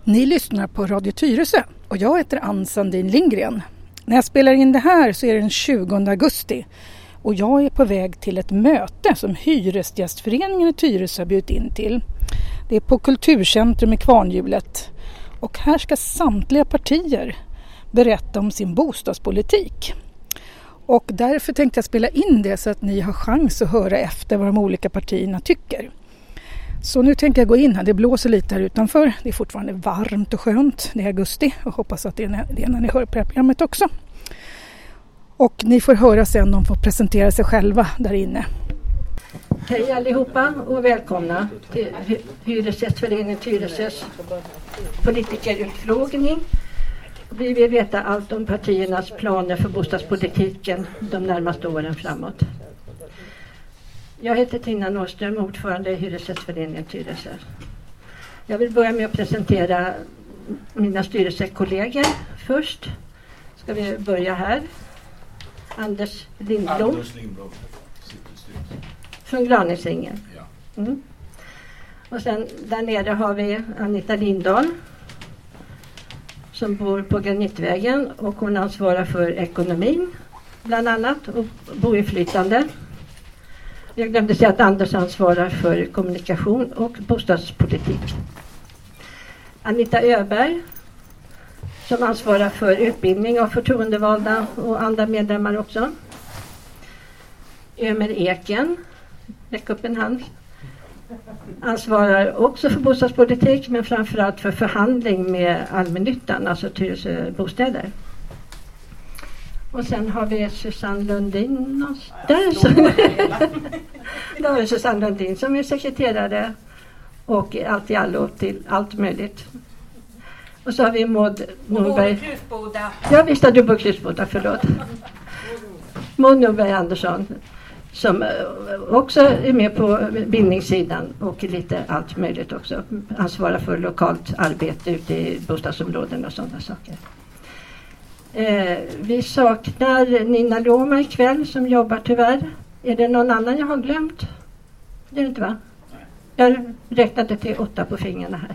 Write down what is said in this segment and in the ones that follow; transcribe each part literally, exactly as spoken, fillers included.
Ni lyssnar på Radio Tyresö och jag heter Ann Sandin Lindgren. När jag spelar in det här så är det den tjugonde augusti och jag är på väg till ett möte som Hyresgästföreningen i Tyresö har bjudit in till. Det är på Kulturcentrum i Kvarnhjulet och här ska samtliga partier berätta om sin bostadspolitik. Och därför tänkte jag spela in det så att ni har chans att höra efter vad de olika partierna tycker. Så nu tänker jag gå in här. Det blåser lite här utanför. Det är fortfarande varmt och skönt. Det är augusti och hoppas att det är när ni hör på det här programmet också. Och ni får höra sen, de får presentera sig själva där inne. Hej allihopa och välkomna till Hyresgästföreningen Tyresös politikerutfrågning. Vi vill veta allt om partiernas planer för bostadspolitiken de närmaste åren framåt. Jag heter Tina Norström, ordförande i Hyresgästföreningen Tyresö. Jag vill börja med att presentera mina styrelsekollegor först. Ska vi börja här. Anders Lindblom. Anders Lindblom. Från Graningsängen. Ja. Mm. Och sen där nere har vi Anita Lindahl som bor på Granitvägen och hon ansvarar för ekonomin bland annat och boinflytande. Jag glömde säga att Anders ansvarar för kommunikation och bostadspolitik. Anita Öberg som ansvarar för utbildning av förtroendevalda och andra medlemmar också. Ömer Eken, räck upp en hand, ansvarar också för bostadspolitik men framförallt för förhandling med allmännyttan, alltså Tyresö bostäder. Och sen har vi Susanne Lundin. Där, så. Där har vi Susanne Lundin som är sekreterare och allt i allo till allt möjligt. Och så har vi Maud Norberg. Ja, visst har du bor Krusboda, förlåt. Maud Norberg Andersson som också är med på bildningssidan och lite allt möjligt också. Ansvarar för lokalt arbete ute i bostadsområden och sådana saker. Eh, vi saknar Nina Loma ikväll som jobbar tyvärr. Är det någon annan jag har glömt? Det är det inte, va? Jag räknade till åtta på fingrarna här.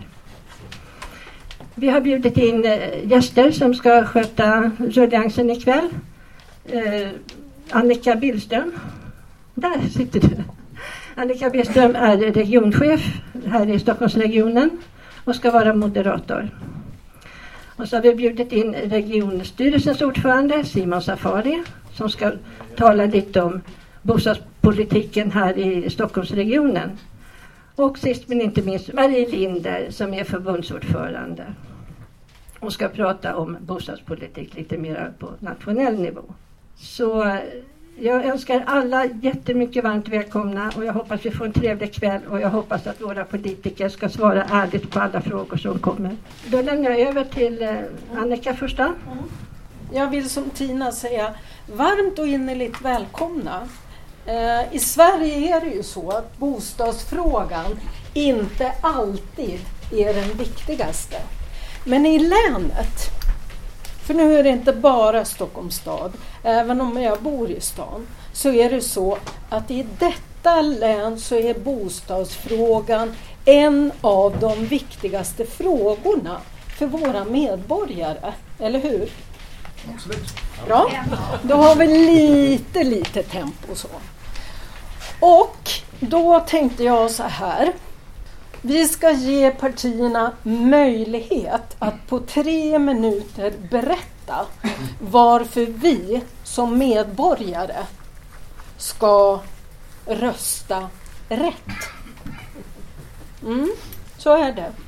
Vi har bjudit in eh, gäster som ska sköta rulliansen ikväll. Eh, Annika Billström. Där sitter du. Annika Billström är regionchef här i Stockholmsregionen och ska vara moderator. Och så har vi bjudit in regionstyrelsens ordförande Simon Safari som ska tala lite om bostadspolitiken här i Stockholmsregionen. Och sist men inte minst Marie Linder som är förbundsordförande och ska prata om bostadspolitik lite mer på nationell nivå. Så jag önskar alla jättemycket varmt välkomna och jag hoppas vi får en trevlig kväll och jag hoppas att våra politiker ska svara ärligt på alla frågor som kommer. Då lämnar jag över till eh, Annika första. Mm. Jag vill som Tina säga varmt och innerligt välkomna. Eh, I Sverige är det ju så att bostadsfrågan inte alltid är den viktigaste. Men i länet, för nu är det inte bara Stockholms stad, även om jag bor i stan, så är det så att i detta län så är bostadsfrågan en av de viktigaste frågorna för våra medborgare, eller hur? Absolut. Bra, då har vi lite, lite tempo så. Och då tänkte jag så här. Vi ska ge partierna möjlighet att på tre minuter berätta varför vi som medborgare ska rösta rätt. Mm, så är det.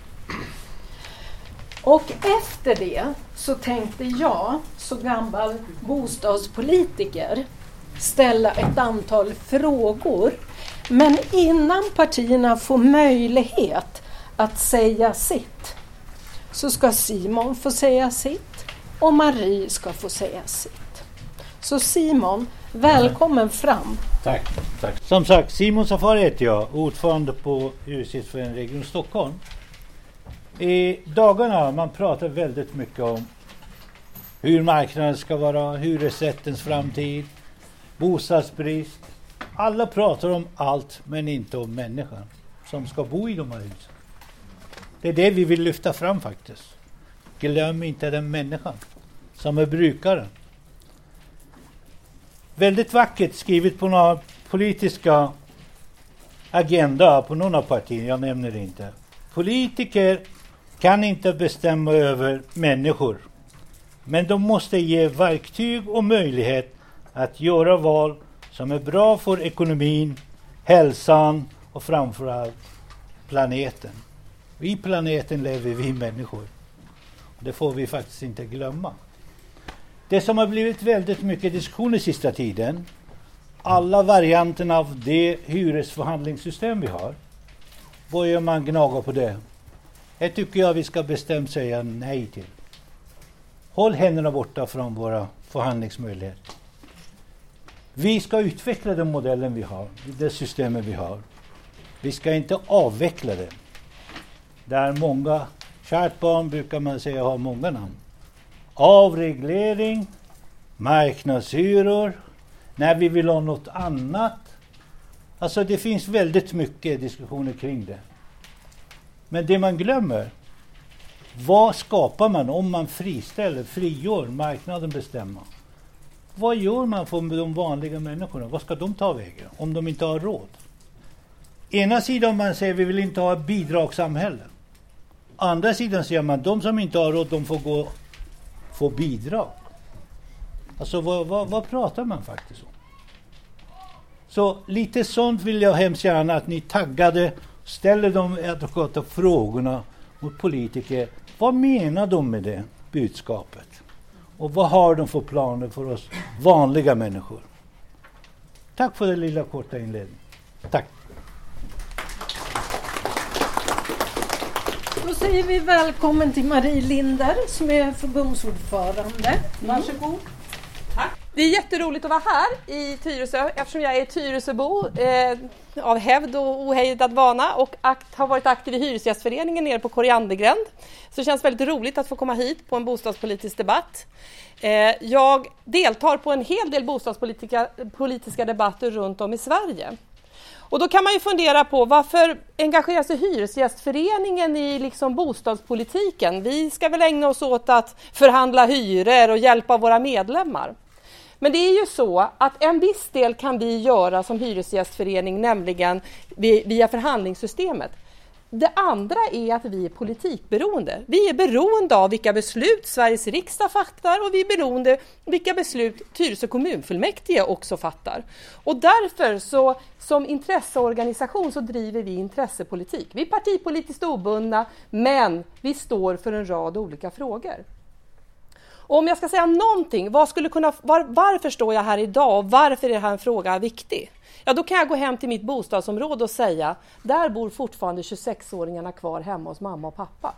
Och efter det så tänkte jag, så gammal bostadspolitiker, ställa ett antal frågor. Men innan partierna får möjlighet att säga sitt så ska Simon få säga sitt och Marie ska få säga sitt. Så Simon, välkommen fram. Tack, tack. Som sagt, Simon Safari heter jag, ordförande på Hyresgästföreningen Region Stockholm. I dagarna man pratar väldigt mycket om hur marknaden ska vara, hyresrättens framtid, bostadsbrist. Alla pratar om allt men inte om människan som ska bo i de här husen. Det är det vi vill lyfta fram faktiskt. Glöm inte den människan som är brukaren. Väldigt vackert skrivet på några politiska agenda på några partier, jag nämner det inte. Politiker kan inte bestämma över människor. Men de måste ge verktyg och möjlighet att göra val som är bra för ekonomin, hälsan och framförallt planeten. I planeten lever vi människor. Det får vi faktiskt inte glömma. Det som har blivit väldigt mycket diskussion i sista tiden, alla varianterna av det hyresförhandlingssystem vi har, börjar man gnaga på det. Det tycker jag vi ska bestämt säga nej till. Håll händerna borta från våra förhandlingsmöjligheter. Vi ska utveckla den modellen vi har, det systemet vi har. Vi ska inte avveckla det. Där många, kärt barn brukar man säga har många namn. Avreglering, marknadshyror, när vi vill ha något annat. Alltså det finns väldigt mycket diskussioner kring det. Men det man glömmer, vad skapar man om man friställer, frigör, marknaden bestämmer? Vad gör man för de vanliga människorna? Vad ska de ta vägen om de inte har råd? Ena sidan man säger vi vill inte ha ett bidragssamhälle. Andra sidan säger man de som inte har råd de får gå få bidrag. Alltså vad, vad, vad pratar man faktiskt om? Så lite sånt vill jag hemskt gärna att ni taggade, ställer de adekvata frågorna mot politiker. Vad menar de med det budskapet? Och vad har de för planer för oss vanliga människor? Tack för det lilla korta inledningen. Tack. Då säger vi välkommen till Marie Linder som är förbundsordförande. Varsågod. Tack. Det är jätteroligt att vara här i Tyresö eftersom jag är Tyresöbo eh, av hävd och ohejdad vana och akt, har varit aktiv i Hyresgästföreningen nere på Koriandergränd. Så det känns väldigt roligt att få komma hit på en bostadspolitisk debatt. Eh, jag deltar på en hel del bostadspolitiska politiska debatter runt om i Sverige. Och då kan man ju fundera på varför engagerar sig Hyresgästföreningen i liksom bostadspolitiken? Vi ska väl ägna oss åt att förhandla hyror och hjälpa våra medlemmar. Men det är ju så att en viss del kan vi göra som hyresgästförening, nämligen via förhandlingssystemet. Det andra är att vi är politikberoende. Vi är beroende av vilka beslut Sveriges riksdag fattar och vi är beroende av vilka beslut Tyresö kommunfullmäktige också fattar. Och därför så som intresseorganisation så driver vi intressepolitik. Vi är partipolitiskt obundna men vi står för en rad olika frågor. Och om jag ska säga någonting, vad skulle kunna, var, varför står jag här idag och varför är den här frågan viktig? Ja, då kan jag gå hem till mitt bostadsområde och säga, där bor fortfarande tjugosex-åringarna kvar hemma hos mamma och pappa.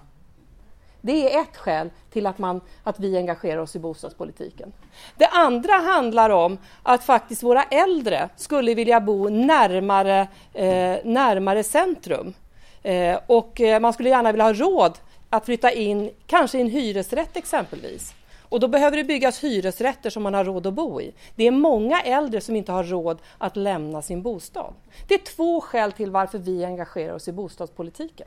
Det är ett skäl till att, man, att vi engagerar oss i bostadspolitiken. Det andra handlar om att faktiskt våra äldre skulle vilja bo närmare, eh, närmare centrum. Eh, och man skulle gärna vilja ha råd att flytta in, kanske i en hyresrätt exempelvis. Och då behöver det byggas hyresrätter som man har råd att bo i. Det är många äldre som inte har råd att lämna sin bostad. Det är två skäl till varför vi engagerar oss i bostadspolitiken.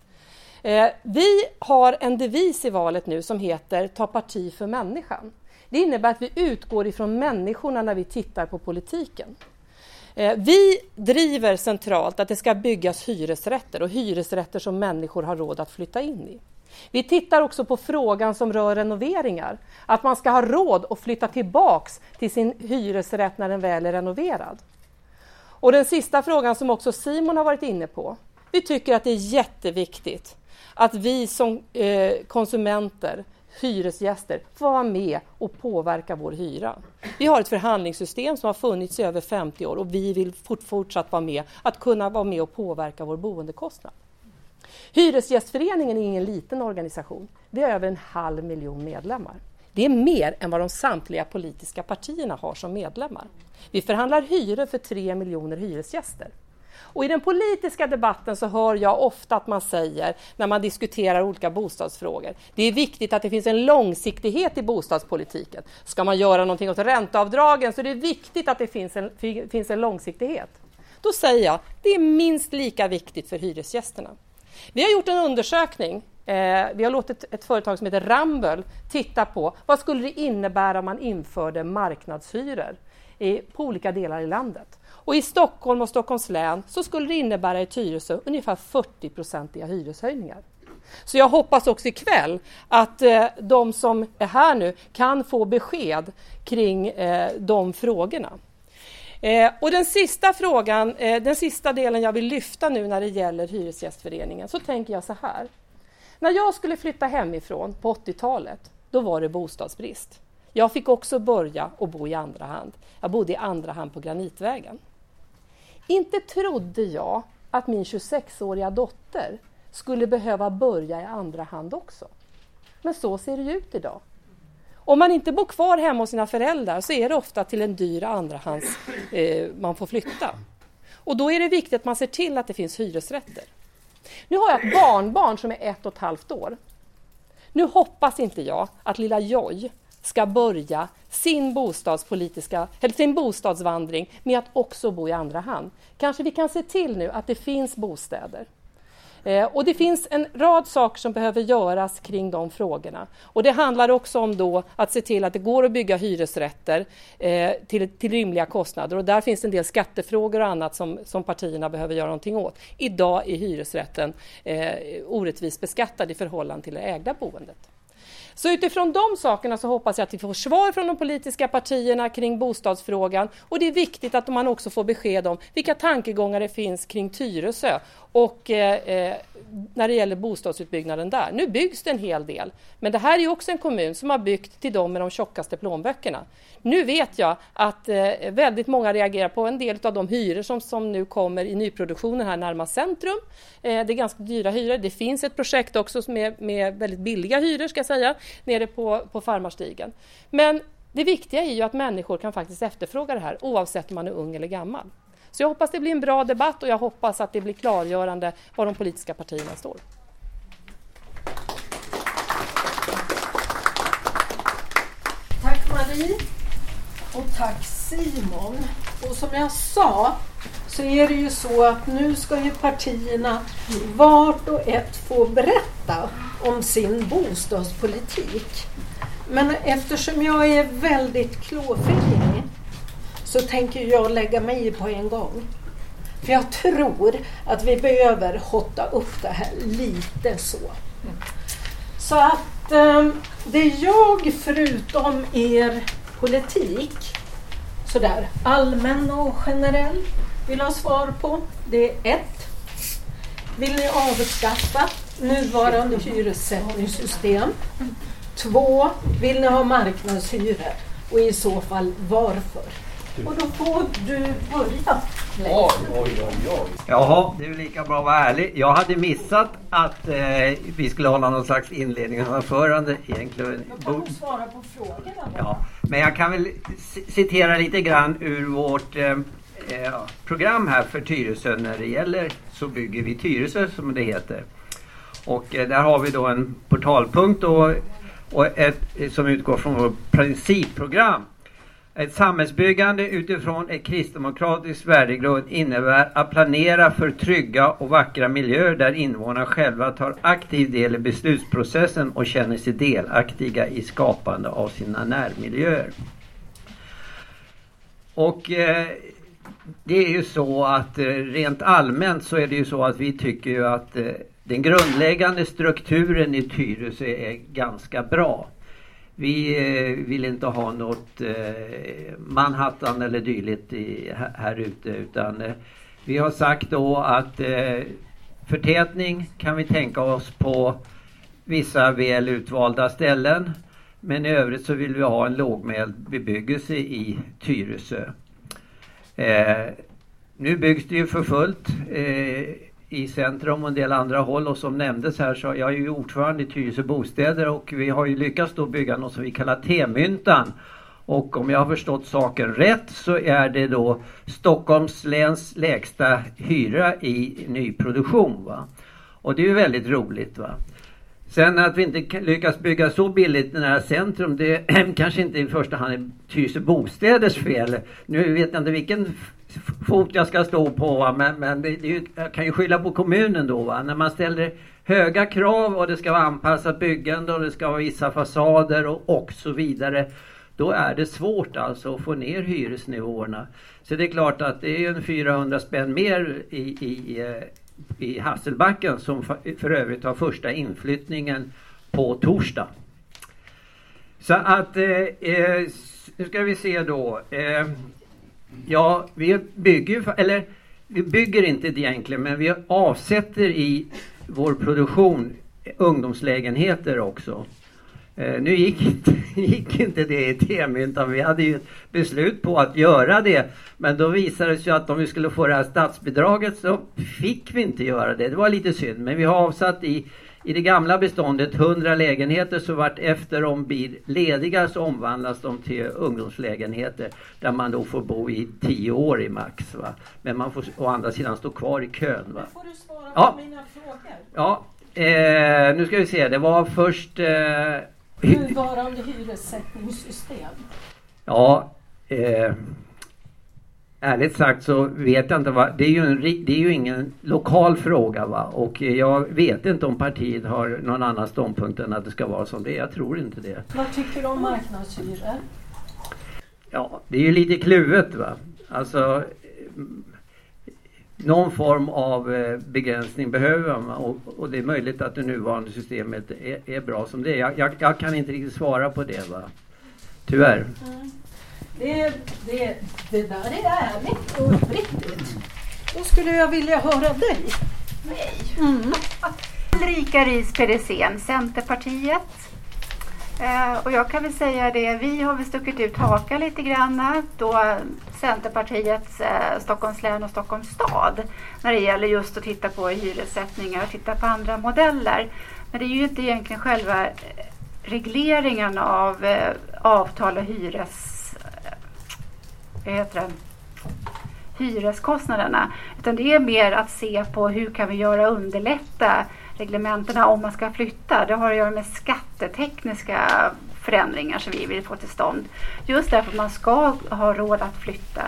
Eh, vi har en devis i valet nu som heter ta parti för människan. Det innebär att vi utgår ifrån människorna när vi tittar på politiken. Eh, vi driver centralt att det ska byggas hyresrätter och hyresrätter som människor har råd att flytta in i. Vi tittar också på frågan som rör renoveringar. Att man ska ha råd att flytta tillbaks till sin hyresrätt när den väl är renoverad. Och den sista frågan som också Simon har varit inne på. Vi tycker att det är jätteviktigt att vi som eh, konsumenter, hyresgäster, får vara med och påverka vår hyra. Vi har ett förhandlingssystem som har funnits i över femtio år och vi vill fort, fortsatt vara med att kunna vara med och påverka vår boendekostnad. Hyresgästföreningen är ingen liten organisation. Det är över en halv miljon medlemmar. Det är mer än vad de samtliga politiska partierna har som medlemmar. Vi förhandlar hyror för tre miljoner hyresgäster. Och i den politiska debatten så hör jag ofta att man säger, när man diskuterar olika bostadsfrågor, det är viktigt att det finns en långsiktighet i bostadspolitiken. Ska man göra någonting åt ränteavdragen så är det viktigt att det finns en, finns en långsiktighet. Då säger jag, det är minst lika viktigt för hyresgästerna. Vi har gjort en undersökning. Eh, vi har låtit ett företag som heter Ramboll titta på vad skulle det innebära om man införde marknadshyror i, på olika delar i landet. Och i Stockholm och Stockholms län så skulle det innebära i Tyresö ungefär fyrtio-procentiga hyreshöjningar. Så jag hoppas också ikväll att eh, de som är här nu kan få besked kring eh, de frågorna. Eh, och den sista frågan, eh, den sista delen jag vill lyfta nu när det gäller Hyresgästföreningen, så tänker jag så här. När jag skulle flytta hemifrån på åttiotalet, då var det bostadsbrist. Jag fick också börja och bo i andra hand. Jag bodde i andra hand på Granitvägen. Inte trodde jag att min tjugosexåriga dotter skulle behöva börja i andra hand också. Men så ser det ut idag. Om man inte bor kvar hemma hos sina föräldrar så är det ofta till en dyr andrahands eh, man får flytta. Och då är det viktigt att man ser till att det finns hyresrätter. Nu har jag ett barnbarn som är ett och ett halvt år. Nu hoppas inte jag att lilla Joy ska börja sin bostadspolitiska eller sin bostadsvandring med att också bo i andra hand. Kanske vi kan se till nu att det finns bostäder. Eh, och det finns en rad saker som behöver göras kring de frågorna. Och det handlar också om då att se till att det går att bygga hyresrätter eh, till, till rimliga kostnader. Och där finns en del skattefrågor och annat som, som partierna behöver göra någonting åt. Idag är hyresrätten eh, orättvist beskattad i förhållande till det ägda boendet. Så utifrån de sakerna så hoppas jag att vi får svar från de politiska partierna kring bostadsfrågan. Och det är viktigt att man också får besked om vilka tankegångar det finns kring Tyresö och eh, när det gäller bostadsutbyggnaden där. Nu byggs det en hel del, men det här är också en kommun som har byggt till dem med de tjockaste plånböckerna. Nu vet jag att eh, väldigt många reagerar på en del av de hyror som, som nu kommer i nyproduktionen här närmast centrum. Eh, det är ganska dyra hyror. Det finns ett projekt också med, med väldigt billiga hyror ska jag säga, nere på, på Farmarstigen. Men det viktiga är ju att människor kan faktiskt efterfråga det här oavsett om man är ung eller gammal. Så jag hoppas det blir en bra debatt och jag hoppas att det blir klargörande var de politiska partierna står. Tack Marie och tack Simon. Och som jag sa så är det ju så att nu ska ju partierna vart och ett få berätta om sin bostadspolitik. Men eftersom jag är väldigt klåfingrig så tänker jag lägga mig i på en gång. För jag tror att vi behöver hotta upp det här lite så. Så att eh, det jag förutom er politik sådär allmän och generell vill ha svar på, det är ett. Vill ni avskaffa nuvarande hyressättningssystem? Två, vill ni ha marknadshyror? Och i så fall varför? Och då får du börja. Oj, oj, oj, oj. Jaha, det är lika bra att vara ärlig. Jag hade missat att eh, vi skulle hålla någon slags inledningsanförande egentligen. Då kan du svara på frågorna. Ja, men jag kan väl citera lite grann ur vårt eh, program här för Tyresö. När det gäller så bygger vi Tyresö som det heter. Och eh, där har vi då en portalpunkt och, och ett, som utgår från vårt principprogram. Ett samhällsbyggande utifrån ett kristdemokratiskt värdegrund innebär att planera för trygga och vackra miljöer där invånarna själva tar aktiv del i beslutsprocessen och känner sig delaktiga i skapande av sina närmiljöer. Och eh, det är ju så att eh, rent allmänt så är det ju så att vi tycker ju att eh, den grundläggande strukturen i Tyresö är ganska bra. Vi eh, vill inte ha något eh, Manhattan eller dylikt i, här, här ute utan eh, vi har sagt då att eh, förtätning kan vi tänka oss på vissa väl utvalda ställen, men i övrigt så vill vi ha en lågmäld bebyggelse i Tyresö. Eh, nu byggs det ju för fullt eh, i centrum och en del andra håll, och som nämndes här så jag är ju ordförande i Tyresö bostäder och vi har ju lyckats då bygga något som vi kallar T-myntan, och om jag har förstått saken rätt så är det då Stockholms läns lägsta hyra i nyproduktion, va? Och det är ju väldigt roligt, va? Sen att vi inte lyckas bygga så billigt i nära centrum, det är kanske inte i första hand Tyresö bostäders fel. Nu vet jag inte vilken fot jag ska stå på, va? men, men det, det, jag kan ju skylla på kommunen då. Va? När man ställer höga krav och det ska vara anpassat byggande och det ska vara vissa fasader och, och så vidare, då är det svårt alltså att få ner hyresnivåerna. Så det är klart att det är en fyrahundra spänn mer i, i, i Hasselbacken, som för övrigt har första inflyttningen på torsdag. Så att, eh, nu ska vi se då. Eh, ja, vi bygger, eller vi bygger inte det egentligen, men vi avsätter i vår produktion ungdomslägenheter också. Eh, nu gick inte, gick inte det i T M, utan vi hade ju ett beslut på att göra det. Men då visade det sig att om vi skulle få det här statsbidraget så fick vi inte göra det. Det var lite synd, men vi har avsatt i I det gamla beståndet hundra lägenheter, så vart efter de blir lediga så omvandlas de till ungdomslägenheter där man då får bo i tio år i max. Va? Men man får å andra sidan stå kvar i kön. Va? Får du svara på ja. mina frågor? Ja, eh, nu ska vi se. Det var först... Eh, Nuvarande hyressättningssystem. Ja, eh, ärligt sagt så vet jag inte vad, det är ju, en, det är ju ingen lokal fråga, va? Och jag vet inte om partiet har någon annan ståndpunkt än att det ska vara som det är. Jag tror inte det. Vad tycker du om marknadshyror? Ja, det är ju lite kluvet, va? Alltså någon form av begränsning behöver man, och, och det är möjligt att det nuvarande systemet är, är bra som det är. Jag, jag, jag kan inte riktigt svara på det, va? Tyvärr. Mm. Det, det, det där är ärligt och uppriktigt. Då skulle jag vilja höra dig. Nej. Mm. Ulrika Ries Pedersen, Centerpartiet. Eh, och jag kan väl säga det, vi har väl stuckit ut haka lite grann då Centerpartiets eh, Stockholms län och Stockholms stad när det gäller just att titta på hyressättningar och titta på andra modeller. Men det är ju inte egentligen själva regleringen av eh, avtal och hyres vad heter det? hyreskostnaderna, utan det är mer att se på hur kan vi göra underlätta reglementerna om man ska flytta. Det har att göra med skattetekniska förändringar som vi vill få till stånd. Just därför att man ska ha råd att flytta.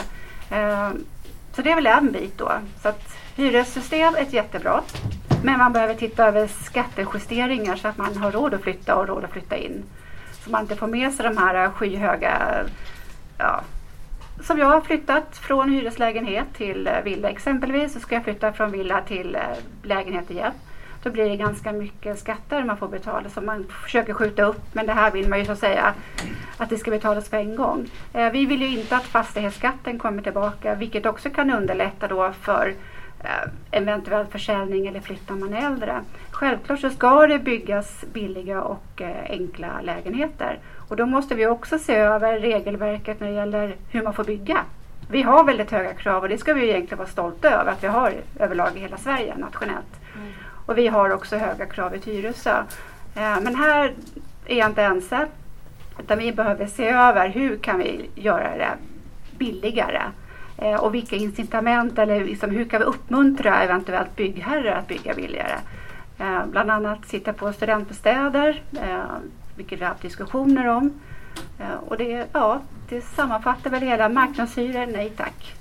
Så det är väl en bit då. Så att hyressystem är jättebra. Men man behöver titta över skattejusteringar så att man har råd att flytta och råd att flytta in. Så man inte får med sig de här skyhöga, ja, som jag har flyttat från hyreslägenhet till villa exempelvis, så ska jag flytta från villa till lägenhet igen. Då blir det ganska mycket skatter man får betala som man försöker skjuta upp, men det här vill man ju så säga att det ska betalas på en gång. Vi vill ju inte att fastighetsskatten kommer tillbaka, vilket också kan underlätta då för eventuell försäljning eller flyttar man äldre. Självklart så ska det byggas billiga och enkla lägenheter. Och då måste vi också se över regelverket när det gäller hur man får bygga. Vi har väldigt höga krav och det ska vi egentligen vara stolta över att vi har överlag i hela Sverige nationellt. Mm. Och vi har också höga krav i Tyresö. Men här är jag inte ensam, utan vi behöver se över hur kan vi göra det billigare. Och vilka incitament eller liksom hur kan vi uppmuntra eventuellt byggherrar att bygga billigare. Eh, bland annat sitta på studentbostäder, eh, vilket vi har haft diskussioner om. Eh, och det, ja, det sammanfattar väl hela marknadshyror, nej tack.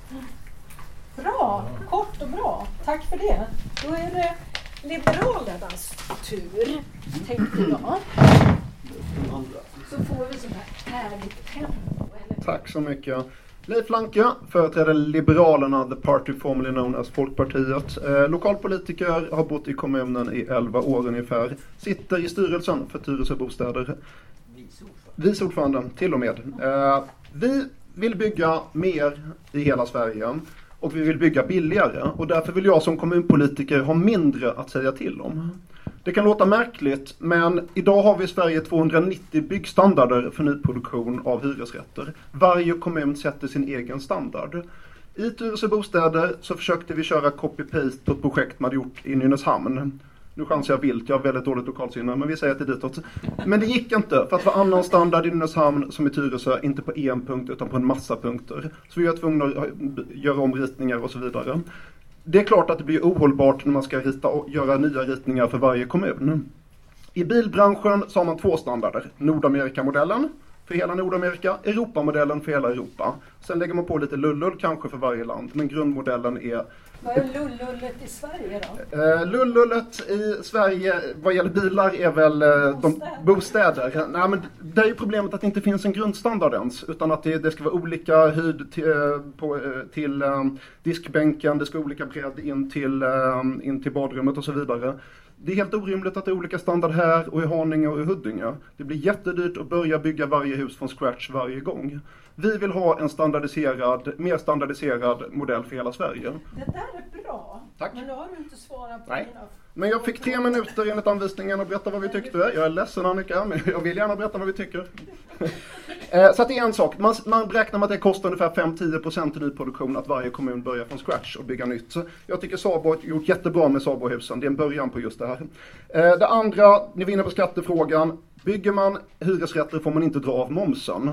Bra, kort och bra. Tack för det. Då är det Liberalernas tur, tänkte jag. Så får vi sån här härligt tempo. Eller? Tack så mycket. Leif Lanke företräder Liberalerna, the party formerly known as Folkpartiet. Eh, lokalpolitiker, har bott i kommunen i elva år ungefär. Sitter i styrelsen för Tyresö Bostäder. Vice ordförande till och med. Eh, vi vill bygga mer i hela Sverige och vi vill bygga billigare. Och därför vill jag som kommunpolitiker ha mindre att säga till om. Det kan låta märkligt, men idag har vi i Sverige tvåhundranittio byggstandarder för nyproduktion av hyresrätter. Varje kommun sätter sin egen standard. I Tyresö Bostäder så försökte vi köra copy-paste på ett projekt man hade gjort i Nynäshamn. Nu chansar jag vilt, jag har väldigt dåligt lokalsinne, men vi säger att det är ditåt. Men det gick inte, för att vara annan standard i Nynäshamn som i Tyresö, inte på en punkt utan på en massa punkter. Så vi var tvungna att göra om ritningar och så vidare. Det är klart att det blir ohållbart när man ska rita och göra nya ritningar för varje kommun. I bilbranschen så har man två standarder. Nordamerika-modellen för hela Nordamerika, Europamodellen för hela Europa. Sen lägger man på lite lullull kanske för varje land, men grundmodellen är... Vad är lullullet i Sverige då? Uh, lullullet i Sverige vad gäller bilar är väl uh, de bostäder. Nej, men det är ju problemet att det inte finns en grundstandard ens, utan att det, det ska vara olika höjd till, uh, på, uh, till um, diskbänken, det ska vara olika bredd in till, um, in till badrummet och så vidare. Det är helt orimligt att det är olika standard här och i Haninge och i Huddinge. Det blir jättedyrt att börja bygga varje hus från scratch varje gång. Vi vill ha en standardiserad, mer standardiserad modell för hela Sverige. Det där är bra. Tack. Men nu har du inte svarat på Nej. mina. Men jag fick tre minuter enligt anvisningen att berätta vad vi tyckte. Jag är ledsen Annika, men jag vill gärna berätta vad vi tycker. Så att det är en sak. Man, man räknar med att det kostar ungefär fem till tio procent i nyproduktion att varje kommun börjar från scratch och bygga nytt. Så jag tycker Sabo har gjort jättebra med Sabo-husen. Det är en början på just det här. Det andra, ni vinner på skattefrågan. Bygger man hyresrätter får man inte dra av momsen.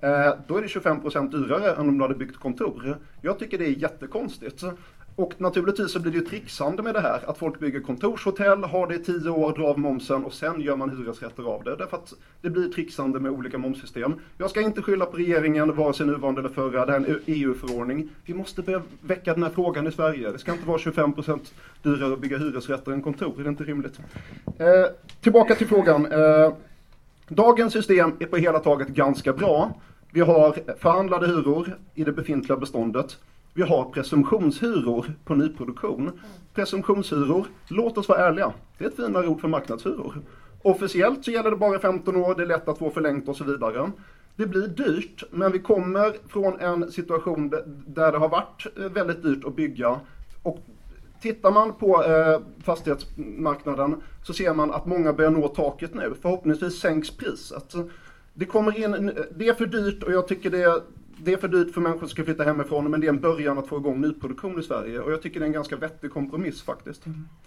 Då är det tjugofem procent dyrare än om du hade byggt kontor. Jag tycker det är jättekonstigt. Och naturligtvis så blir det ju trixande med det här. Att folk bygger kontorshotell, har det i tio år, drar av momsen och sen gör man hyresrätter av det. Därför att det blir trixande med olika momssystem. Jag ska inte skylla på regeringen, vare sig nuvarande eller förra. Det är en E U-förordning. Vi måste börja väcka den här frågan i Sverige. Det ska inte vara tjugofem procent dyrare att bygga hyresrätter än kontor. Det är inte rimligt. Eh, tillbaka till frågan. Eh, dagens system är på hela taget ganska bra. Vi har förhandlade hyror i det befintliga beståndet. Vi har presumtionshyror på nyproduktion. Presumtionshyror, låt oss vara ärliga, det är ett finare ord för marknadshyror. Officiellt så gäller det bara femton år, det är lätt att få förlängt och så vidare. Det blir dyrt, men vi kommer från en situation där det har varit väldigt dyrt att bygga. Och tittar man på eh, fastighetsmarknaden så ser man att många börjar nå taket nu. Förhoppningsvis sänks priset. Det kommer in, det är för dyrt och jag tycker det är Det är för dyrt för människor som ska flytta hemifrån, men det är en början att få igång nyproduktion i Sverige. Och jag tycker det är en ganska vettig kompromiss faktiskt.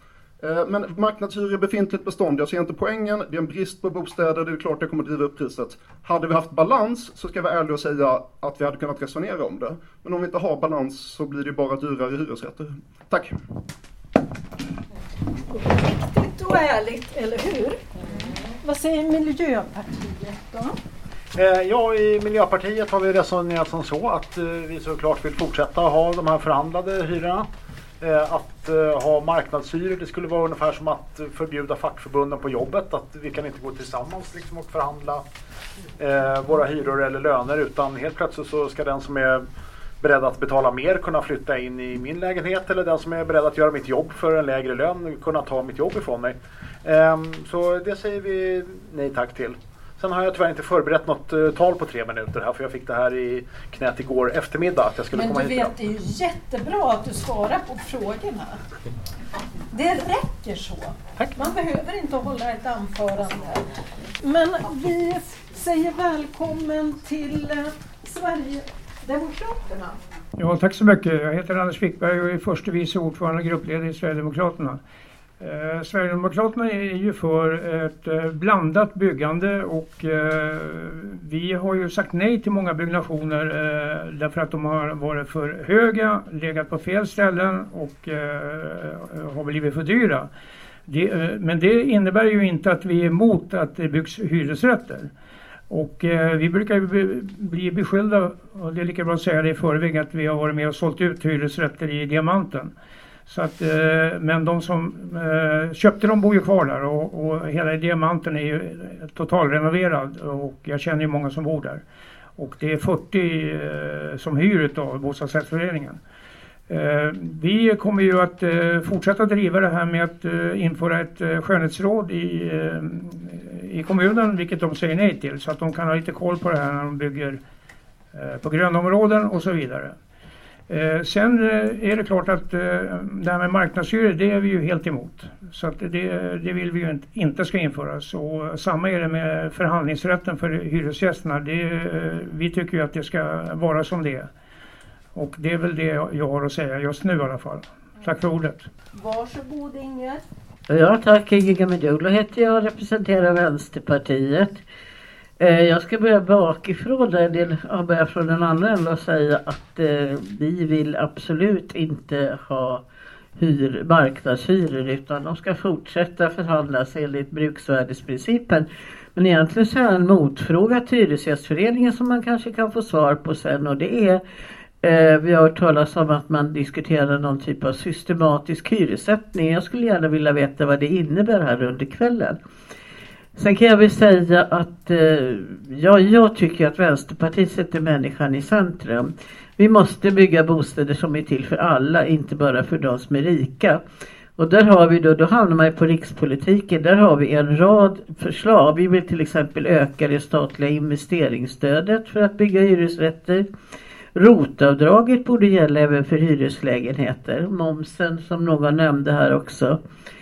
Mm. Men marknadshyror är befintligt bestånd. Jag ser inte poängen. Det är en brist på bostäder. Det är klart det kommer att driva upp priset. Hade vi haft balans så ska vi vara ärliga och säga att vi hade kunnat resonera om det. Men om vi inte har balans så blir det bara dyrare hyresrätter. Tack. Riktigt och ärligt, eller hur? Vad säger Miljöpartiet då? Ja, i Miljöpartiet har vi resonerat som så att vi såklart vill fortsätta ha de här förhandlade hyrorna. Att ha marknadshyror, det skulle vara ungefär som att förbjuda fackförbunden på jobbet. Att vi kan inte gå tillsammans liksom och förhandla våra hyror eller löner, utan helt plötsligt så ska den som är beredd att betala mer kunna flytta in i min lägenhet, eller den som är beredd att göra mitt jobb för en lägre lön kunna ta mitt jobb ifrån mig. Så det säger vi nej tack till. Sen har jag tyvärr inte förberett något uh, tal på tre minuter här, för jag fick det här i knät igår eftermiddag att jag skulle Men komma du hit. vet, det är ju jättebra att du svarar på frågorna. Det räcker så. Tack. Man behöver inte hålla ett anförande. Men vi säger välkommen till uh, Sverigedemokraterna. Ja, tack så mycket. Jag heter Anders Wickberg och är förste vice ordförande och gruppledare i Sverigedemokraterna. Eh, Sverigedemokraterna är ju för ett eh, blandat byggande och eh, vi har ju sagt nej till många byggnationer eh, därför att de har varit för höga, legat på fel ställen och eh, har blivit för dyra. Det, eh, men det innebär ju inte att vi är emot att det byggs hyresrätter. Och eh, vi brukar ju be, bli beskyllda, och det är lika bra att säga det i förväg, att vi har varit med och sålt ut hyresrätter i Diamanten. Så att, eh, men de som eh, köpte dem bor ju kvar där och, och hela Diamanten är ju totalrenoverad och jag känner ju många som bor där. Och det är fyrtio eh, som hyr av bostadsrättsföreningen. Eh, vi kommer ju att eh, fortsätta driva det här med att eh, införa ett eh, skönhetsråd i, eh, i kommunen, vilket de säger nej till, så att de kan ha lite koll på det här när de bygger eh, på grönområden och så vidare. Eh, sen eh, är det klart att eh, det här med marknadshyror, det är vi ju helt emot. Så att det, det vill vi ju inte, inte ska införas. Och samma är det med förhandlingsrätten för hyresgästerna. Det, eh, vi tycker ju att det ska vara som det är. Och det är väl det jag har att säga just nu i alla fall. Tack för ordet. Varsågod Inger. Ja tack, Inger Medjola heter jag och representerar Vänsterpartiet. Jag ska börja bakifrån där, en del av börja från den andra änden och säga att eh, vi vill absolut inte ha hyr, marknadshyror utan de ska fortsätta förhandlas enligt bruksvärdesprincipen. Men egentligen så är en motfråga till Hyresgästföreningen som man kanske kan få svar på sen, och det är eh, vi har hört talas om att man diskuterar någon typ av systematisk hyressättning. Jag skulle gärna vilja veta vad det innebär här under kvällen. Sen kan jag väl säga att eh, ja, jag tycker att Vänsterpartiet sätter människan i centrum. Vi måste bygga bostäder som är till för alla, inte bara för de som är rika. Och där har vi då, då hamnar man på rikspolitiken, där har vi en rad förslag. Vi vill till exempel öka det statliga investeringsstödet för att bygga hyresrätter. Rotavdraget borde gälla även för hyreslägenheter. Momsen som någon nämnde här också.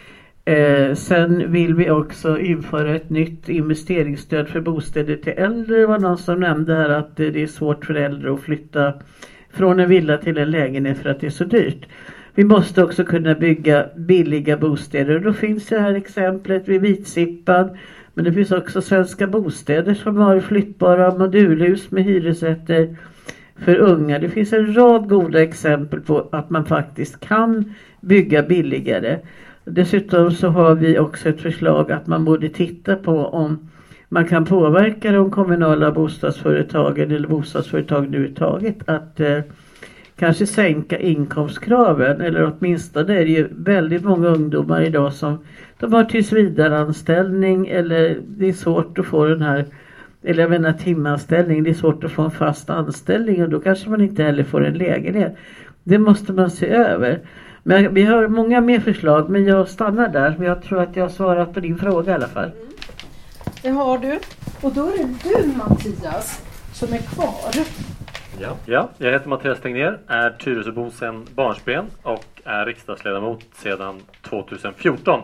Eh, sen vill vi också införa ett nytt investeringsstöd för bostäder till äldre. Det var någon som nämnde här att det är svårt för äldre att flytta från en villa till en lägenhet för att det är så dyrt. Vi måste också kunna bygga billiga bostäder. Och då finns det här exemplet vid Vitsippan. Men det finns också Svenska Bostäder som har flyttbara modulhus med hyresrätter för unga. Det finns en rad goda exempel på att man faktiskt kan bygga billigare. Dessutom så har vi också ett förslag att man borde titta på om man kan påverka de kommunala bostadsföretagen eller bostadsföretag överhuvudtaget att eh, kanske sänka inkomstkraven, eller åtminstone är det ju väldigt många ungdomar idag som de har tillsvidareanställning, eller det är svårt att få den här, eller jag menar timanställning, det är svårt att få en fast anställning och då kanske man inte heller får en lägenhet. Det måste man se över. Men vi har många mer förslag, men jag stannar där. Jag tror att jag har svarat på din fråga i alla fall. Mm. Det har du. Och då är det du, Mattias, som är kvar. Ja, ja. Jag heter Mattias Tegnér, är Tyresöbo sedan barnsben och är riksdagsledamot sedan tjugohundrafjorton.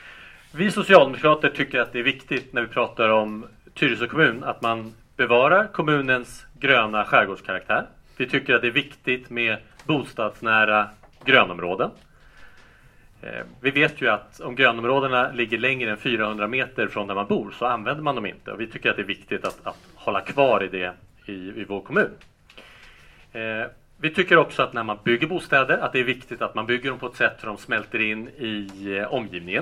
Vi socialdemokrater tycker att det är viktigt när vi pratar om Tyresö kommun att man bevarar kommunens gröna skärgårdskaraktär. Vi tycker att det är viktigt med bostadsnära grönområden. Eh, vi vet ju att om grönområdena ligger längre än fyrahundra meter från där man bor så använder man dem inte. Och vi tycker att det är viktigt att, att hålla kvar i det i, i vår kommun. Eh, vi tycker också att när man bygger bostäder att det är viktigt att man bygger dem på ett sätt så de smälter in i eh, omgivningen.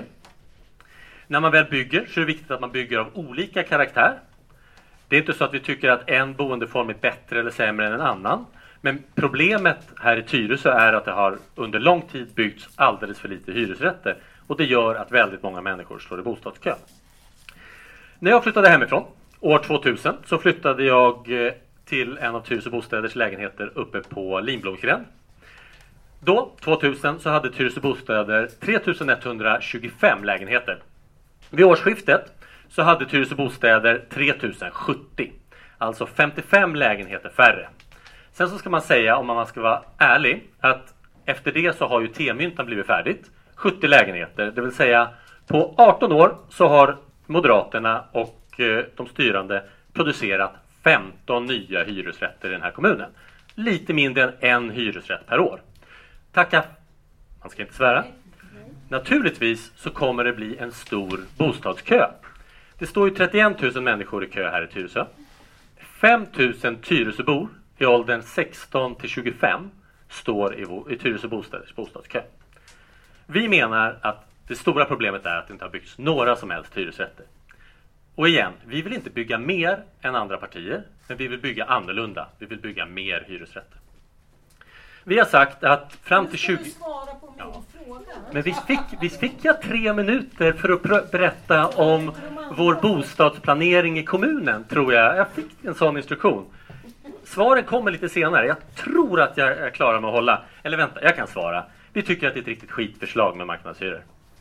När man väl bygger så är det viktigt att man bygger av olika karaktär. Det är inte så att vi tycker att en boendeform är bättre eller sämre än en annan. Men problemet här i Tyresö är att det har under lång tid byggts alldeles för lite hyresrätter. Och det gör att väldigt många människor står i bostadskö. När jag flyttade hemifrån, år tvåtusen, så flyttade jag till en av Tyresö bostäders lägenheter uppe på Linblomsgränd. Då, tvåtusen, så hade Tyresö bostäder tre tusen etthundratjugofem lägenheter. Vid årsskiftet så hade Tyresö bostäder tre tusen sjuttio, alltså femtiofem lägenheter färre. Sen så ska man säga, om man ska vara ärlig, att efter det så har ju T-myntan blivit färdigt. sjuttio lägenheter, det vill säga på arton år så har Moderaterna och eh, de styrande producerat femton nya hyresrätter i den här kommunen. Lite mindre än en hyresrätt per år. Tacka, man ska inte svära. Naturligtvis så kommer det bli en stor bostadskö. Det står ju trettioen tusen människor i kö här i Tyresö. fem tusen Tyresöbor i åldern sexton till tjugofem står i, i Tyresö bostäders bostadskö. Vi menar att det stora problemet är att det inte har byggts några som helst hyresrätter. Och igen, vi vill inte bygga mer än andra partier, men vi vill bygga annorlunda. Vi vill bygga mer hyresrätter. Vi har sagt att fram till tjugo... Ja. Men visst fick, visst fick jag tre minuter för att pr- berätta om vår bostadsplanering i kommunen, tror jag. Jag fick en sån instruktion. Svaren kommer lite senare. Jag tror att jag är klar med att hålla. Eller vänta, jag kan svara. Vi tycker att det är ett riktigt skitförslag med marknadshyror.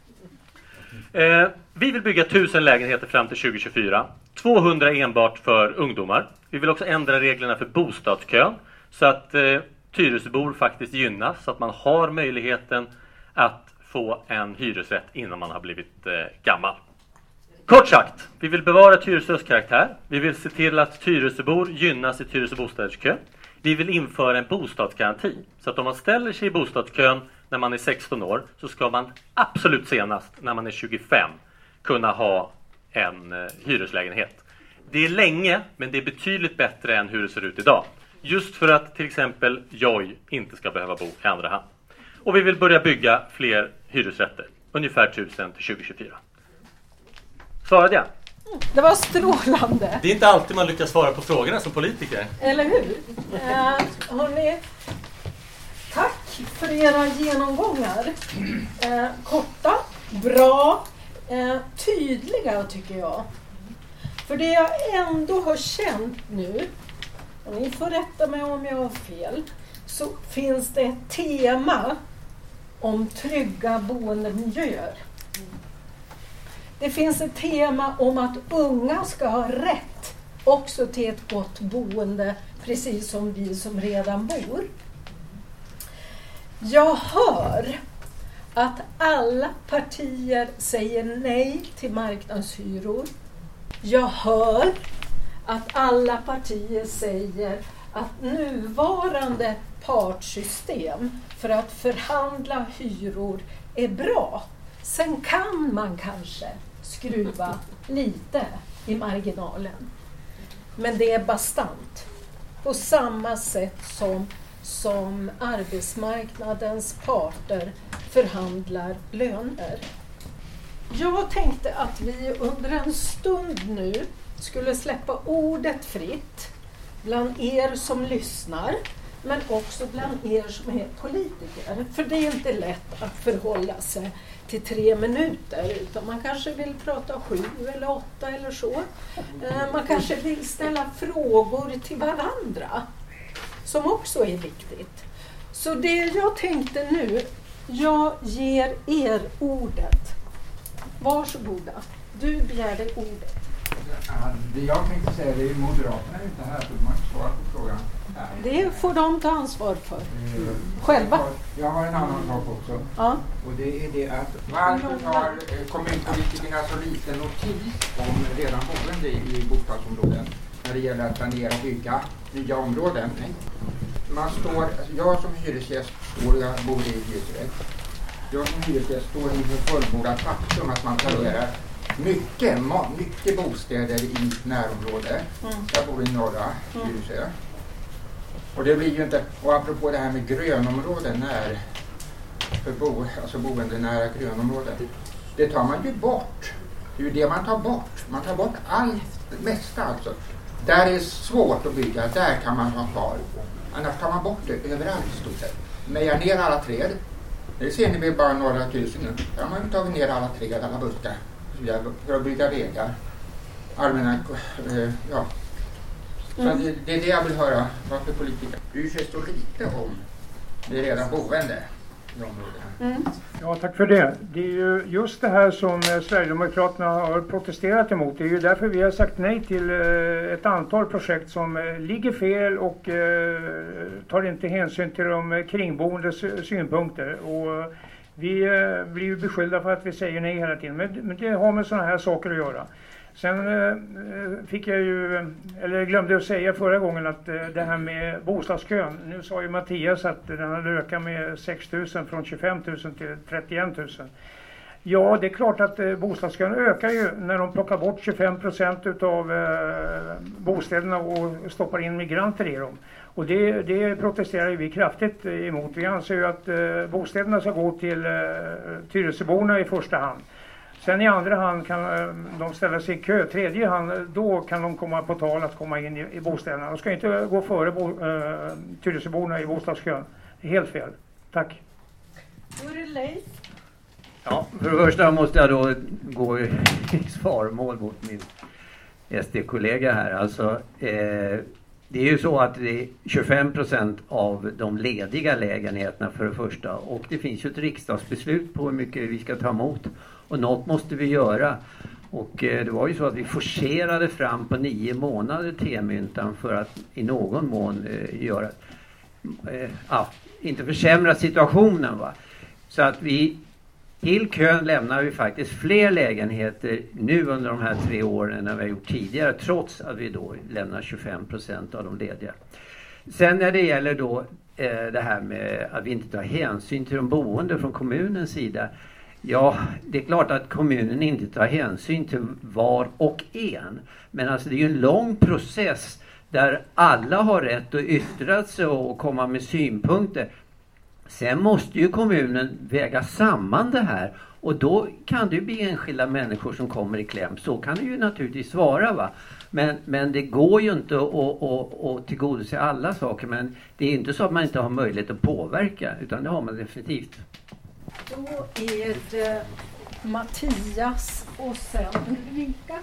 Eh, vi vill bygga tusen lägenheter fram till tjugo tjugofyra. tvåhundra enbart för ungdomar. Vi vill också ändra reglerna för bostadskön. Så att eh, Tyresöbor faktiskt gynnas. Så att man har möjligheten att få en hyresrätt innan man har blivit eh, gammal. Kort sagt, vi vill bevara Tyresös karaktär. Vi vill se till att Tyresöbor gynnas i Tyresö bostadskö. Vi vill införa en bostadsgaranti. Så att om man ställer sig i bostadskön när man är sexton år så ska man absolut senast när man är tjugofem kunna ha en eh, hyreslägenhet. Det är länge, men det är betydligt bättre än hur det ser ut idag. Just för att till exempel jag inte ska behöva bo i andra hand. Och vi vill börja bygga fler hyresrätter. Ungefär tusen till tjugo tjugofyra. Svarade jag? Det var strålande. Det är inte alltid man lyckas svara på frågorna som politiker. Eller hur? Eh, hörrni, tack för era genomgångar. Eh, korta, bra, eh, tydliga tycker jag. För det jag ändå har känt nu, och ni får rätta mig om jag har fel, så finns det ett tema om trygga boendemiljöer. Det finns ett tema om att unga ska ha rätt också till ett gott boende, precis som vi som redan bor. Jag hör att alla partier säger nej till marknadshyror. Jag hör att alla partier säger att nuvarande partssystem för att förhandla hyror är bra. Sen kan man kanske skruva lite i marginalen. Men det är bastant. På samma sätt som, som arbetsmarknadens parter förhandlar löner. Jag tänkte att vi under en stund nu skulle släppa ordet fritt bland er som lyssnar, men också bland er som är politiker. För det är inte lätt att förhålla sig till tre minuter, utan man kanske vill prata sju eller åtta eller så. Man kanske vill ställa frågor till varandra, som också är viktigt. Så det jag tänkte nu, jag ger er ordet. Varsågoda. Du begärde ordet. Ja, det jag tänkte säga, det är Moderaterna är inte här, så man inte svara på frågan här. Det får de ta ansvar för. Mm. Själva. Jag har, jag har en annan sak också. Ja. Och det är det att varför tar kommunpolitikerna så liten notis om redan boende i bostadsområden när det gäller att planera och bygga nya områden? Nej. Man står, alltså jag som hyresgäst står, jag bor i hyresrätt. Jag som hyresgäst står inför fullbordat faktum att man planerar mycket, mycket bostäder i närområdet. Mm. Jag bor i norra mm. Hyresö. Och det blir ju inte, och apropå det här med grönområden, när, för bo, alltså boende nära grönområden, det tar man ju bort. Det är ju det man tar bort. Man tar bort allt, det mesta alltså. Där det är svårt att bygga, där kan man ha kvar. Annars tar man bort det överallt i stort sett. Mejar ner alla träd. Det ser ni väl bara några tusen. Där har man ju tagit ner alla träd, alla buskar. För att bygga vägar. Allmänna, eh, ja. Så mm. det, det är det jag vill höra. Varför politiker bryr sig så lite om det redan boende i områdena. Mm. Ja, tack för det. Det är ju just det här som Sverigedemokraterna har protesterat emot. Det är ju därför vi har sagt nej till ett antal projekt som ligger fel och tar inte hänsyn till de kringboendes synpunkter. Och vi blir ju beskyllda för att vi säger nej hela tiden. Men det har med sådana här saker att göra. Sen fick jag ju, eller glömde att säga förra gången att det här med bostadskön. Nu sa ju Mattias att den hade ökat med sex tusen från tjugofem tusen till trettioen tusen. Ja, det är klart att bostadskön ökar ju när de plockar bort tjugofem procent utav bostäderna och stoppar in migranter i dem. Och det, det protesterar vi kraftigt emot. Vi anser ju att bostäderna ska gå till Tyresöborna i första hand. Sen i andra hand kan de ställa sig i kö. Tredje hand, då kan de komma på tal att komma in i, i bostäderna. De ska inte gå före bo, uh, Tyresöborna i bostadskön. Det är helt fel. Tack. Då är det Leif. Ja, för det första måste jag då gå i svarmål mot min S D-kollega här. Alltså, eh, det är ju så att det är tjugofem procent av de lediga lägenheterna för det första. Och det finns ju ett riksdagsbeslut på hur mycket vi ska ta emot. Och något måste vi göra. Och eh, det var ju så att vi forcerade fram på nio månader T-myntan för att i någon mån eh, göra, eh, ja, inte försämra situationen, va. Så att vi till kön lämnar vi faktiskt fler lägenheter nu under de här tre åren än vi har gjort tidigare, trots att vi då lämnar tjugofem procent av de lediga. Sen när det gäller då eh, det här med att vi inte tar hänsyn till de boende från kommunens sida. Ja, det är klart att kommunen inte tar hänsyn till var och en. Men alltså det är ju en lång process där alla har rätt att yttra sig och komma med synpunkter. Sen måste ju kommunen väga samman det här Och då kan det ju bli enskilda människor som kommer i kläm. Så kan det ju naturligtvis vara, va. Men, men det går ju inte att, att, att, att tillgodose alla saker. Men det är inte så att man inte har möjlighet att påverka, utan det har man definitivt. Då är det Mattias och sen Ulrika.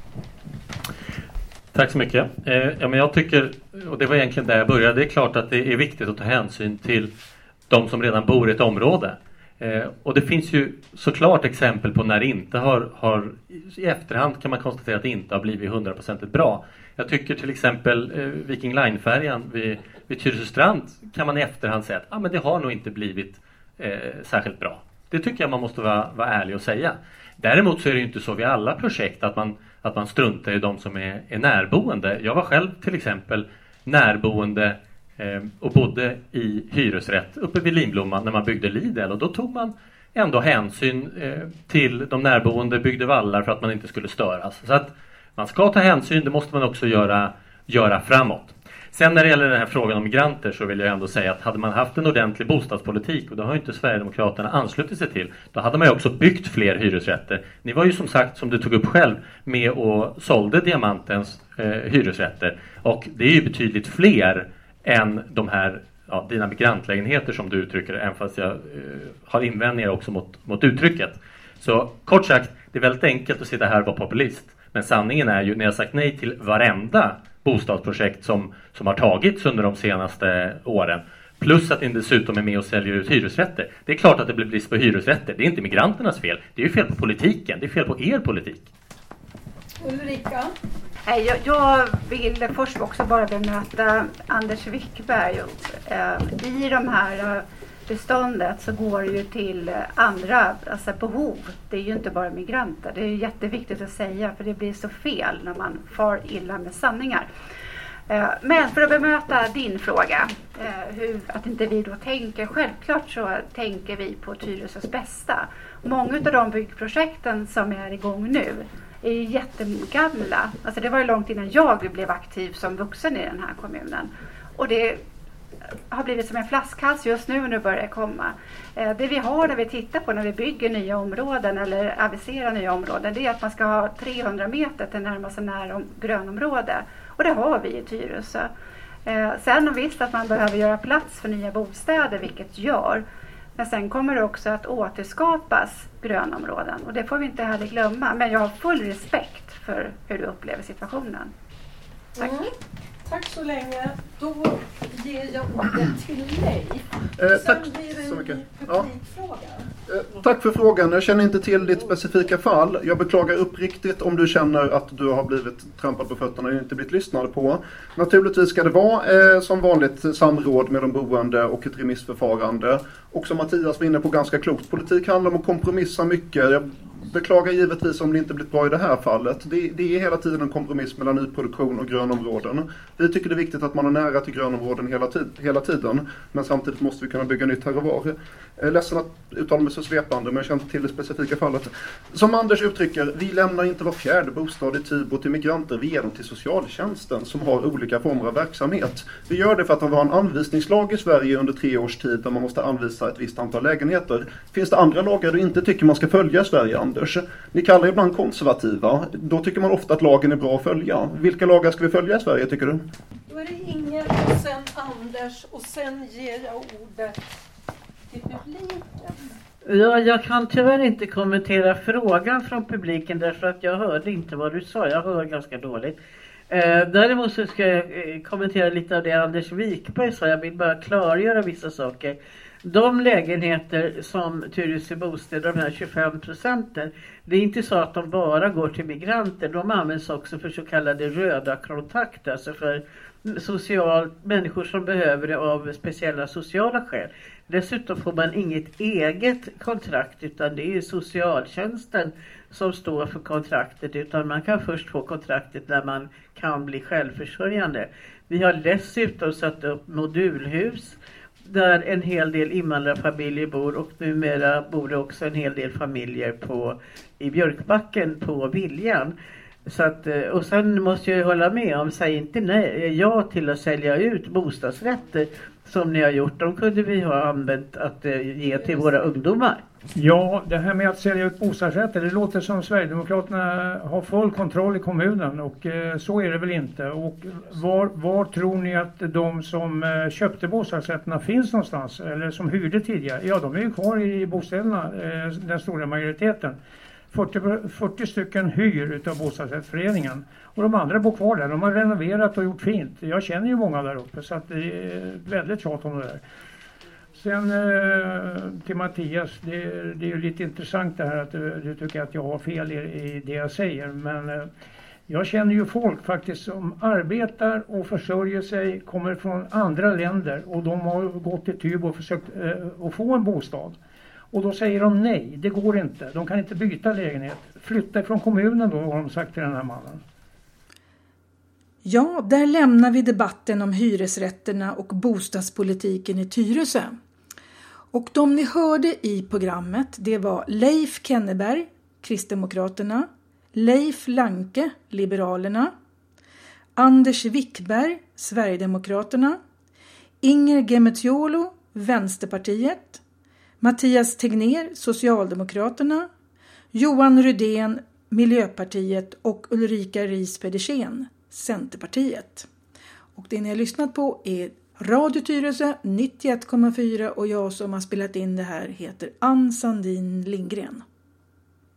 Tack så mycket. Eh, ja, men jag tycker, och det var egentligen där jag började, det är klart att det är viktigt att ta hänsyn till de som redan bor i ett område. Eh, och det finns ju såklart exempel på när det inte har, har, i efterhand kan man konstatera att det inte har blivit hundraprocentigt bra. Jag tycker till exempel eh, Viking Line-färjan vid, vid Tyresöstrand kan man i efterhand säga att ah, men det har nog inte blivit eh, särskilt bra. Det tycker jag man måste vara, vara ärlig och säga. Däremot så är det ju inte så vid alla projekt att man, att man struntar i de som är, är närboende. Jag var själv till exempel närboende eh, och bodde i hyresrätt uppe vid Linblomman när man byggde Lidl. Och då tog man ändå hänsyn eh, till de närboende, byggde vallar för att man inte skulle störas. Så att man ska ta hänsyn, det måste man också göra, göra framåt. Sen när det gäller den här frågan om migranter så vill jag ändå säga att hade man haft en ordentlig bostadspolitik, och det har ju inte Sverigedemokraterna anslutit sig till, då hade man ju också byggt fler hyresrätter. Ni var ju som sagt, som du tog upp själv, med och sålde Diamantens eh, hyresrätter. Och det är ju betydligt fler än de här, ja, dina migrantlägenheter som du uttrycker, även fast jag eh, har invändningar också mot, mot uttrycket. Så kort sagt, det är väldigt enkelt att sitta här och vara populist. Men sanningen är ju, när jag sagt nej till varenda bostadsprojekt som, som har tagits under de senaste åren, plus att ni dessutom är med och säljer ut hyresrätter. Det är klart att det blir brist på hyresrätter. Det är inte migranternas fel. Det är ju fel på politiken. Det är fel på er politik. Ulrika? Nej, jag, jag vill först också bara bemöta Anders Wickberg. I de här beståndet så går det ju till andra, alltså behov. Det är ju inte bara migranter. Det är ju jätteviktigt att säga, för det blir så fel när man far illa med sanningar. Men för att bemöta din fråga, hur, att inte vi då tänker, självklart så tänker vi på Tyresös bästa. Många av de byggprojekten som är igång nu är jättegamla. Alltså det var ju långt innan jag blev aktiv som vuxen i den här kommunen. Och det har blivit som en flaskhals just nu, och nu börjar det komma. Det vi har när vi tittar på när vi bygger nya områden eller aviserar nya områden, det är att man ska ha trehundra meter till närmaste nära grönområde. Och det har vi i Tyresö. Sen visst att man behöver göra plats för nya bostäder, vilket gör. Men sen kommer det också att återskapas grönområden. Och det får vi inte heller glömma. Men jag har full respekt för hur du upplever situationen. Tack. Mm. Tack så länge. Då ger jag ordet till dig. Eh, tack så mycket. Ja. Eh, tack för frågan. Jag känner inte till ditt specifika fall. Jag beklagar uppriktigt om du känner att du har blivit trampad på fötterna och inte blivit lyssnad på. Naturligtvis ska det vara eh, som vanligt samråd med de boende och ett remissförfarande. Och som Mattias var inne på, ganska klokt. Politik handlar om att kompromissa mycket. Jag beklagar givetvis om det inte blivit bra i det här fallet. Det, det är hela tiden en kompromiss mellan nyproduktion och grönområden. Vi tycker det är viktigt att man är nära till grönområden hela, tid, hela tiden. Men samtidigt måste vi kunna bygga nytt här och var. Jag är ledsen att uttala mig så svepande, men jag känner inte till det specifika fallet. Som Anders uttrycker, vi lämnar inte var fjärde bostad i Tibro till migranter. Vi ger dem till socialtjänsten som har olika former av verksamhet. Vi gör det för att vi har en anvisningslag i Sverige under tre års tid där man måste anvisa ett visst antal lägenheter. Finns det andra lagar du inte tycker man ska följa i Sverige, Anders? Ni kallar ibland konservativa. Då tycker man ofta att lagen är bra att följa. Vilka lagar ska vi följa i Sverige, tycker du? Då är det Inger och sen Anders och sen ger jag ordet till publiken. Ja, jag kan tyvärr inte kommentera frågan från publiken därför att jag hörde inte vad du sa. Jag hör ganska dåligt. Eh, däremot så ska jag eh, kommentera lite av det Anders Wickberg sa. Jag vill bara klargöra vissa saker. De lägenheter som Tyresö bostäder, de här tjugofem procenten, det är inte så att de bara går till migranter. De används också för så kallade röda kontakter, alltså för social, människor som behöver det av speciella sociala skäl. Dessutom får man inget eget kontrakt, utan det är socialtjänsten som står för kontraktet, utan man kan först få kontraktet när man kan bli självförsörjande. Vi har dessutom satt upp modulhus där en hel del invandrarfamiljer bor, och numera bor det också en hel del familjer på, i Björkbacken på Viljan. Så att, och sen måste jag ju hålla med om, säg inte nej, ja till att sälja ut bostadsrätter som ni har gjort. De kunde vi ha använt att ge till våra ungdomar. Ja, det här med att sälja ut bostadsrätter, det låter som Sverigedemokraterna har full kontroll i kommunen och eh, så är det väl inte. Och var, var tror ni att de som eh, köpte bostadsrätterna finns någonstans? Eller som hyrde tidigare? Ja, de är ju kvar i bostäderna, eh, den stora majoriteten. fyrtio, fyrtio stycken hyr utav bostadsrättsföreningen. Och de andra bor kvar där. De har renoverat och gjort fint. Jag känner ju många där uppe så att det är väldigt tjat om det där. Sen eh, till Mattias, det, det är ju lite intressant det här att du, du tycker att jag har fel i, i det jag säger. Men eh, jag känner ju folk faktiskt som arbetar och försörjer sig, kommer från andra länder och de har gått till Tyb och försökt eh, att få en bostad. Och då säger de nej, det går inte. De kan inte byta lägenhet. Flytta från kommunen då, har de sagt till den här mannen. Ja, där lämnar vi debatten om hyresrätterna och bostadspolitiken i Tyresö. Och de ni hörde i programmet, det var Leif Kenneberg, Kristdemokraterna, Leif Lanke, Liberalerna, Anders Wickberg, Sverigedemokraterna, Inger Gemetiolo, Vänsterpartiet, Mattias Tegnér, Socialdemokraterna, Johan Rydén, Miljöpartiet och Ulrika Ries-Pedersen, Centerpartiet. Och det ni har lyssnat på är Radio Tyresö nittioett komma fyra och jag som har spelat in det här heter Ann Sandin Lindgren.